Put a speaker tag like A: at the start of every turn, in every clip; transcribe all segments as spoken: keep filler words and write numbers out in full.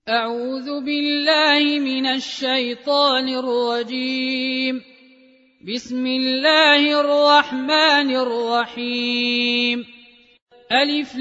A: أعوذ بالله من الشيطان الرجيم. بسم الله الرحمن الرحيم. ألف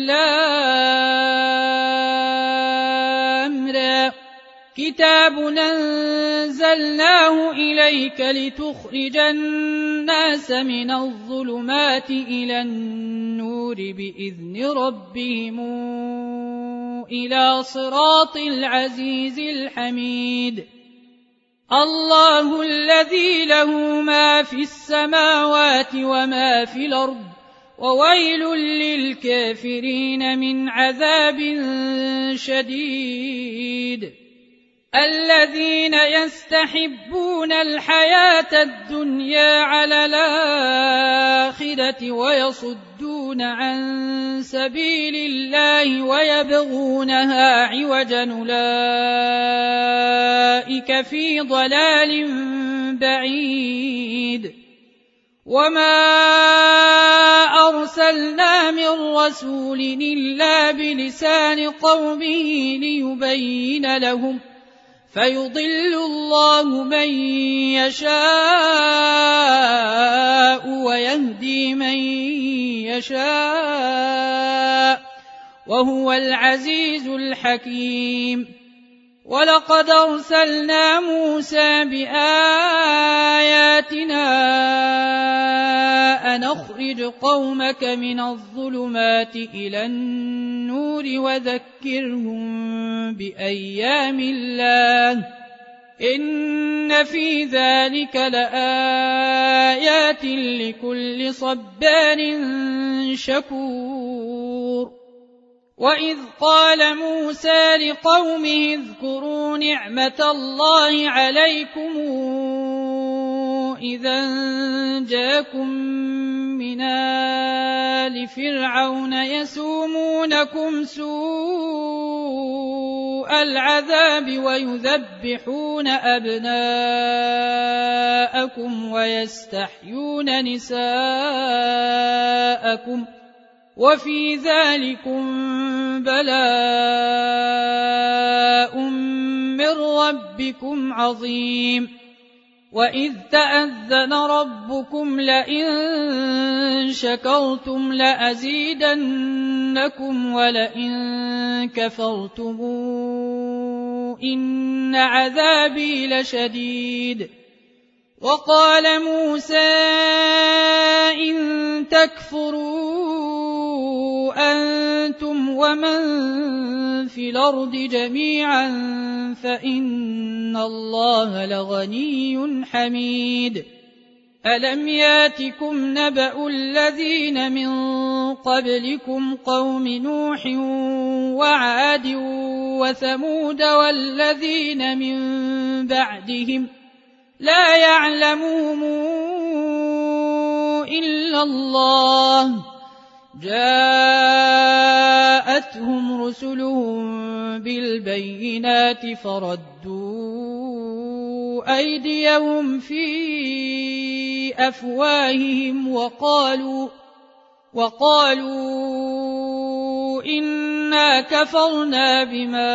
A: لام را. كتاب أنزلناه إليك لتخرج الناس من الظلمات إلى النور بإذن ربهم إلى صراط العزيز الحميد. الله الذي له ما في السماوات وما في الأرض وويل للكافرين من عذاب شديد. الذين يستحبون الحياة الدنيا على الآخرة ويصدون عن سبيل الله ويبغونها عوجا أولئك في ضلال بعيد. وما أرسلنا من رسول إلا بلسان قومه ليبين لهم فيضل الله من يشاء ويهدي من يشاء وهو العزيز الحكيم. ولقد أرسلنا موسى بآياتنا أن أخرج قومك من الظلمات إلى النور وذكرهم بأيام الله إن في ذلك لآيات لكل صبار شكور. وإذ قال موسى لقومه اذكروا نعمة الله عليكم إذا جاءكم من آل فرعون يسومونكم سوء العذاب ويذبحون أبناءكم ويستحيون نساءكم وفي ذلكم بلاء من ربكم عظيم. وإذ تأذن ربكم لئن شكرتم لأزيدنكم ولئن كفرتم إن عذابي لشديد. وقال موسى إن تكفروا أنتم ومن في الأرض جميعا فإن الله لغني حميد. ألم ياتكم نبأ الذين من قبلكم قوم نوح وعاد وثمود والذين من بعدهم لا يعلمهم إلا الله جاءتهم رسلهم بالبينات فردوا أيديهم في أفواههم وقالوا وقالوا إنا كفرنا بما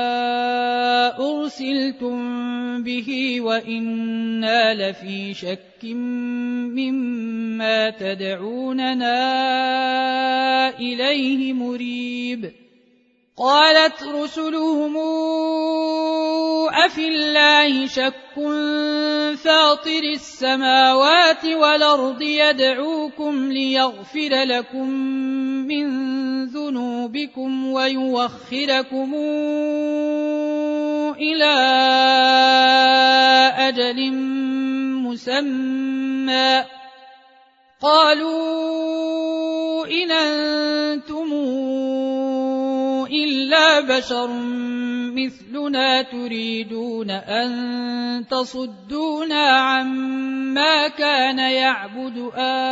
A: أرسلتم به وإنا لفي شك مما تدعوننا إليه مريب. قالت رسلهم أفي الله شك فاطر السماوات والأرض يدعوكم ليغفر لكم من ذنوبكم ويوخركم إلى أجل مسمى. قالوا إن أنتم إلا بشر مثلنا تريدون أن تصدونا عما كان يعبد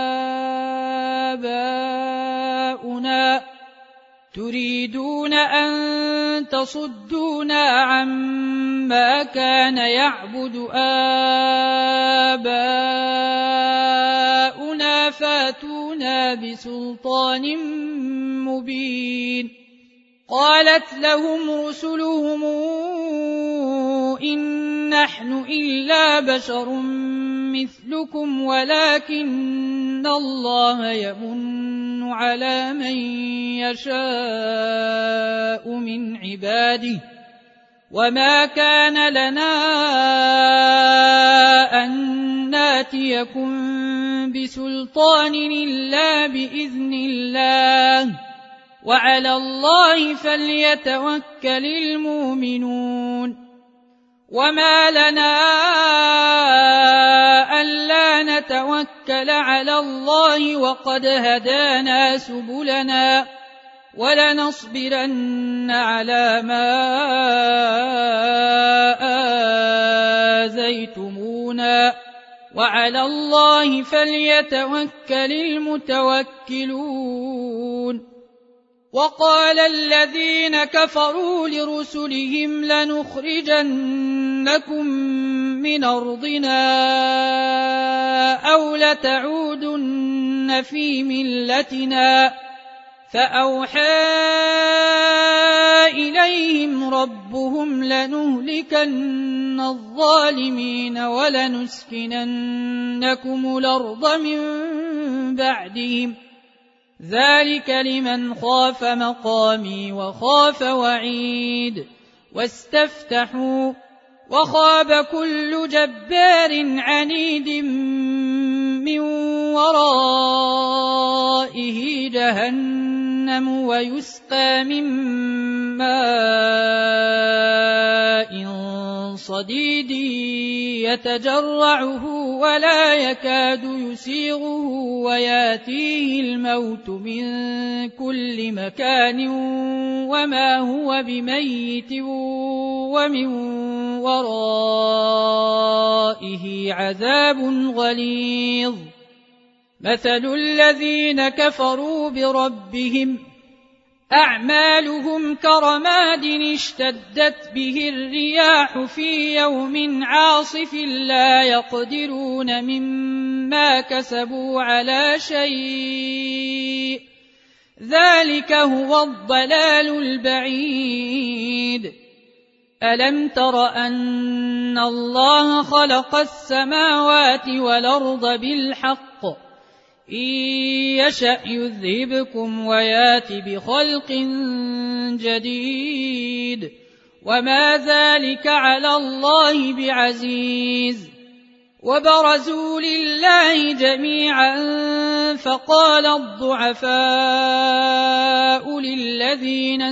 A: آباؤنا تريدون أن تصدونا عما كان يعبد آباؤنا فاتونا بسلطان مبين. قالت لهم رسلهم نحن إلا بشر مثلكم ولكن الله يمن على من يشاء من عباده وما كان لنا أن ناتيكم بسلطان إلا بإذن الله وعلى الله فليتوكل المؤمنون وما لنا ألا نتوكل على الله وقد هدانا سبلنا ولنصبرن على ما آذيتمونا وعلى الله فليتوكل المتوكلون وقال الذين كفروا لرسلهم لنخرجنكم من أرضنا أو لتعودن في ملتنا فأوحى إليهم ربهم لنهلكن الظالمين ولنسكننكم الأرض من بعدهم ذلك لمن خاف مقامي وخاف وعيد واستفتحوا وخاب كل جبار عنيد من ورائه جهنم ويسقى من ماء صديد يتجرعه ولا يكاد يسيغه وياتيه الموت من كل مكان وما هو بميت ومن ورائه عذاب غليظ مثل الذين كفروا بربهم أعمالهم كرماد اشتدت به الرياح في يوم عاصف لا يقدرون مما كسبوا على شيء ذلك هو الضلال البعيد ألم تر أن الله خلق السماوات والأرض بالحق إن يشأ يذهبكم ويات بخلق جديد وما ذلك على الله بعزيز وبرزوا لله جميعا فقال الضعفاء للذين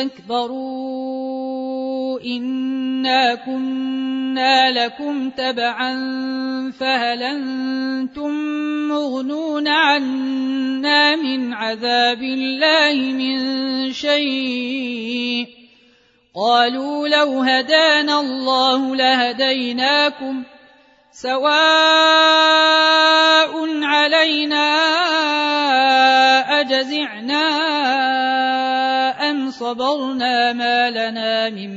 A: استكبروا إنا كنا لكم تبعا فهل أنتم مغنون عنا من عذاب الله من شيء قالوا لو هدانا الله لهديناكم سواء علينا أجزعنا أم صبرنا ما لنا من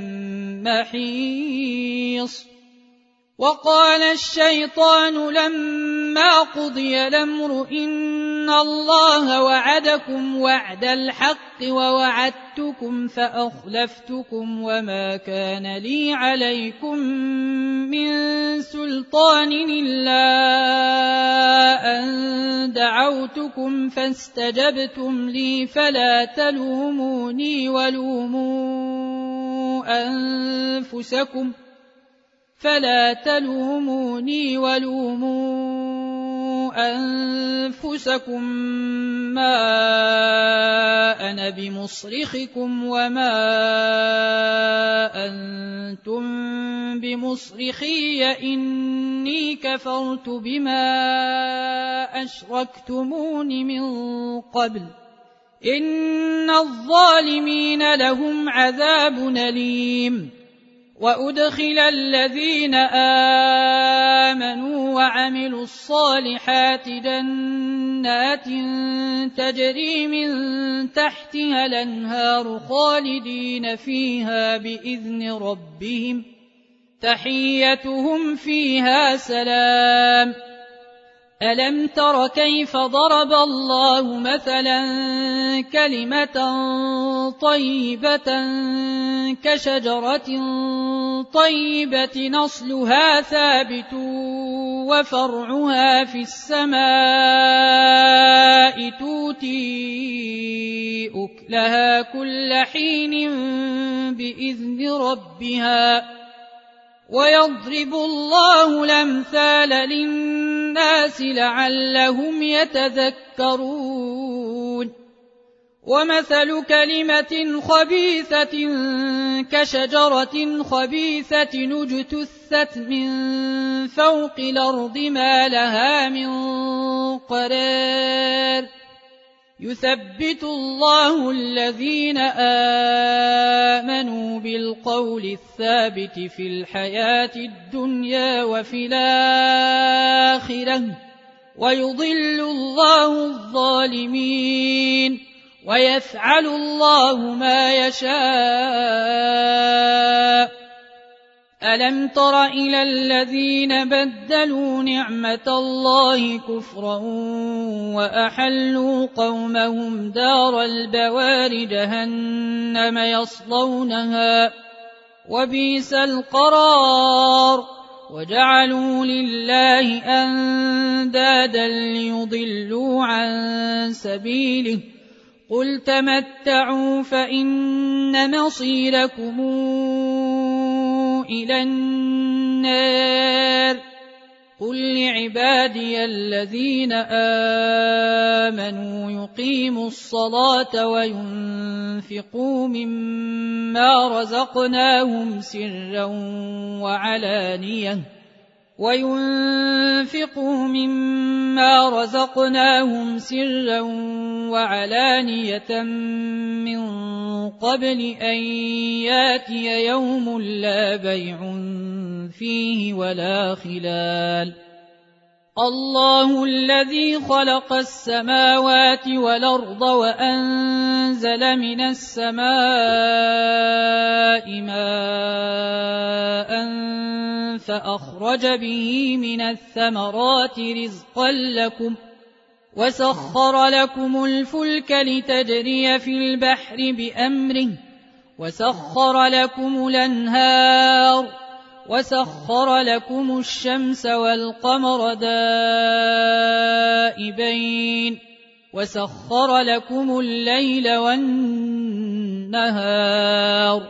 A: محيص وقال الشيطان لما قضي الأمر إن الله وعدكم وعد الحق ووعدتكم فأخلفتكم وما كان لي عليكم من سلطان إلا أن دعوتكم فاستجبتم لي فلا تلوموني ولوموا أنفسكم فلا تلوموني ولوموا أنفسكم ما أنا بمصرخكم وما أنتم بمصرخي إني كفرت بما أشركتمون من قبل إن الظالمين لهم عذاب أليم وأدخل الذين آمنوا وعملوا الصالحات جنات تجري من تحتها الأنهار خالدين فيها بإذن ربهم تحيتهم فيها سلام ألم تر كيف ضرب الله مثلا كلمة طيبة كشجرة طيبة أصلها ثابت وفرعها في السماء تؤتي أكلها كل حين بإذن ربها ويضرب الله الأمثال للناس لعلهم يتذكرون ومثل كلمة خبيثة كشجرة خبيثة اجتثت من فوق الأرض ما لها من قرار يثبت الله الذين آمنوا بالقول الثابت في الحياة الدنيا وفي الآخرة ويضل الله الظالمين ويفعل الله ما يشاء. ألم تر إلى الذين بدلوا نعمة الله كفرا وأحلوا قومهم دار البوار جهنم يصلونها وبئس القرار وجعلوا لله أندادا ليضلوا عن سبيله قل تمتعوا فإن مصيركم إلى النار قل لعبادي الذين آمنوا يقيموا الصلاة وينفقوا مما رزقناهم سرا وعلانية وينفقوا مما رزقناهم سرا وعلانية من قبل أن ياتي يوم لا بيع فيه ولا خلال الله الذي خلق السماوات والأرض وأنزل من السماء ماء فأخرج به من الثمرات رزقا لكم وسخر لكم الفلك لتجري في البحر بأمره وسخر لكم الأنهار وسخر لكم الشمس والقمر دائبين وسخر لكم الليل والنهار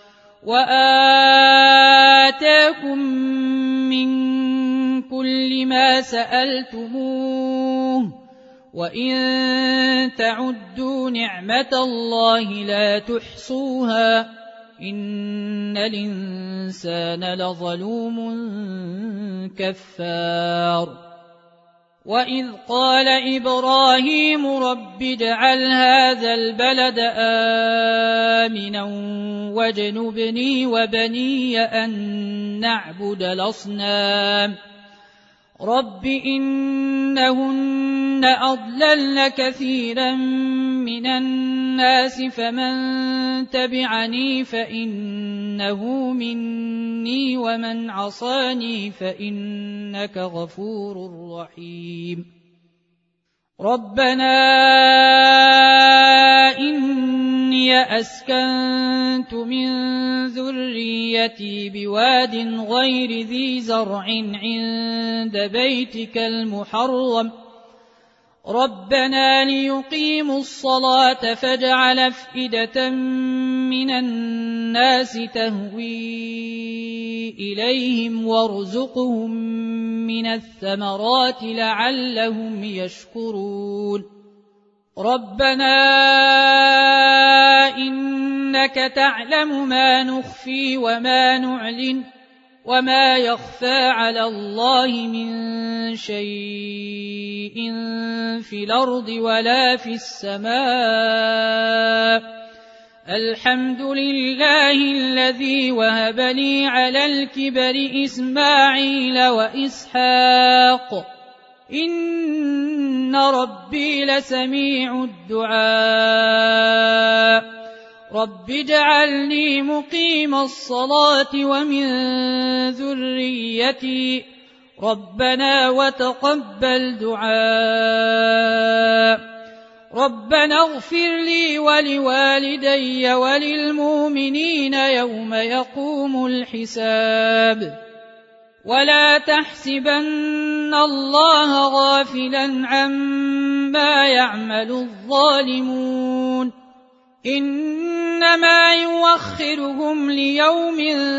A: وآتاكم من كل ما سألتموه وإن تعدوا نعمة الله لا تحصوها إن الإنسان لظلوم كفار وإذ قال إبراهيم رب اجعل هذا البلد آمنا واجنبني وبني أن نعبد الأصنام رب إنهن أضللن كثيرا من الناس فمن تبعني فإنه مني ومن عصاني فإنك غفور رحيم ربنا إني أسكنت من ذريتي بواد غير ذي زرع عند بيتك المحرم ربنا ليقيموا الصلاة فاجعل أفئدة من الناس تهوي إليهم وارزقهم من الثمرات لعلهم يشكرون ربنا إنك تعلم ما نخفي وما نعلن وما يخفى على الله من شيء في الأرض ولا في السماء الحمد لله الذي وهب لي على الكبر إسماعيل وإسحاق إن ربي لسميع الدعاء رب اجعلني مقيم الصلاة ومن ذريتي ربنا وتقبل دعاء ربنا اغفر لي ولوالدي وللمؤمنين يوم يقوم الحساب ولا تحسبن الله غافلا عما يعمل الظالمون إنما يوخرهم ليوم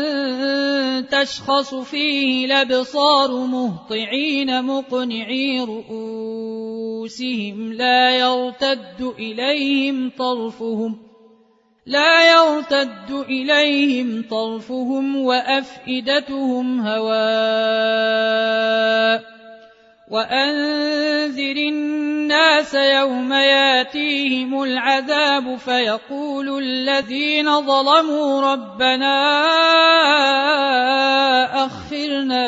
A: تشخص فيه الأبصار مهطعين مقنعي رؤوسهم لا يرتد إليهم طرفهم لا يرتد إليهم طرفهم وأفئدتهم هواء وأنذر الناس يوم ياتيهم العذاب فيقول الذين ظلموا ربنا أخرنا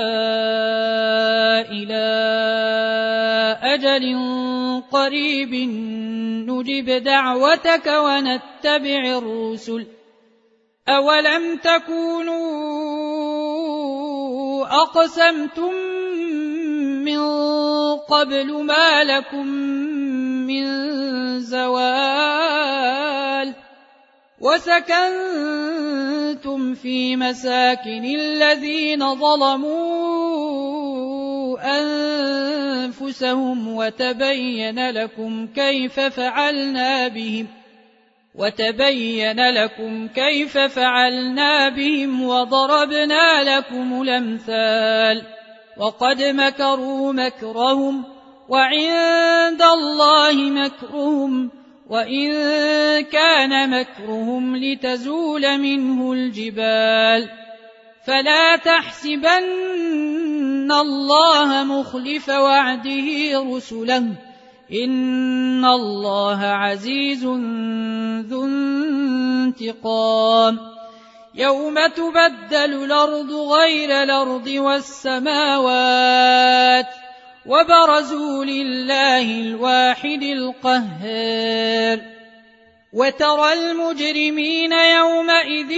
A: إلى أجل قريب نجب دعوتك ونتبع الرسل أولم تكونوا أقسمتم من قبل ما لكم من زوال وسكنتم في مساكن الذين ظلموا أنفسهم وتبين لكم كيف فعلنا بهم وتبين لكم كيف فعلنا بهم وضربنا لكم الأمثال وقد مكروا مكرهم وعند الله مكرهم وإن كان مكرهم لتزول منه الجبال فلا تحسبن الله مخلف وعده رسله إن الله عزيز ذو انتقام يوم تبدل الأرض غير الأرض والسماوات وبرزوا لله الواحد القهار وترى المجرمين يومئذ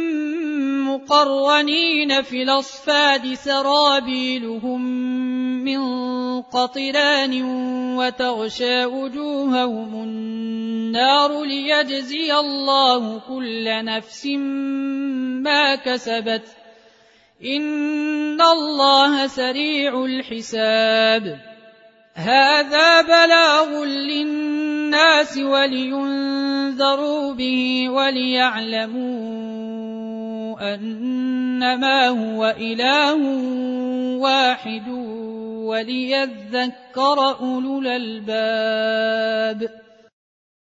A: مقرنين في الأصفاد سرابيلهم من قطران وتغشى وجوههم النار ليجزي الله كل نفس ما كسبت إن الله سريع الحساب هذا بلاغ للناس ولينذروا به وليعلموا أنما هو إله واحد وليذكر أولو الألباب